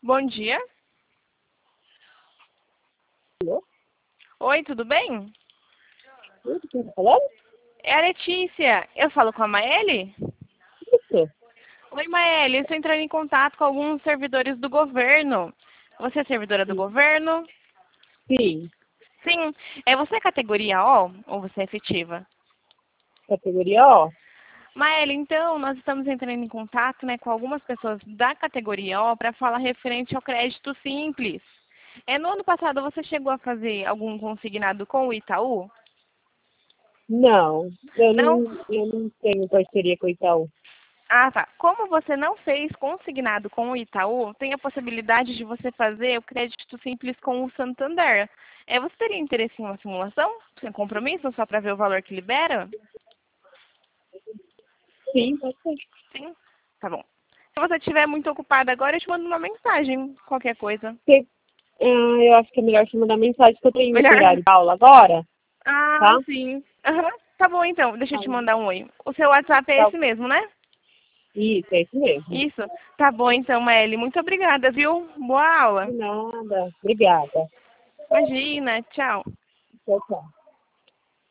Bom dia. Alô? Oi, tudo bem? Oi, quem tá falando? É a Letícia. Eu falo com a Maeli? Isso. Oi, Maeli. Eu estou entrando em contato com alguns servidores do governo. Você é servidora do governo? Sim. Sim. Você é categoria O ou você é efetiva? Categoria O? Maeli, então, nós estamos entrando em contato, né, com algumas pessoas da categoria O para falar referente ao crédito simples. No ano passado, você chegou a fazer algum consignado com o Itaú? Não. Eu Não? não, eu não tenho parceria com o Itaú. Ah, tá. Como você não fez consignado com o Itaú, tem a possibilidade de você fazer o crédito simples com o Santander. Você teria interesse em uma simulação? Sem compromisso, só para ver o valor que libera? Sim, pode ser. Sim? Tá bom. Se você estiver muito ocupada agora, eu te mando uma mensagem, qualquer coisa. Eu acho que é melhor você mandar mensagem, que eu tô indo pro Melhor? horário de aula agora, Ah, tá? sim. Aham. Tá bom, então. Deixa eu te Aí, mandar um oi. O seu WhatsApp é tá. esse mesmo, né? Isso, é isso mesmo. Isso. Tá bom, então, Maeli. Muito obrigada, viu? Boa De aula. nada. Obrigada. Imagina. Tchau. Tchau, tchau.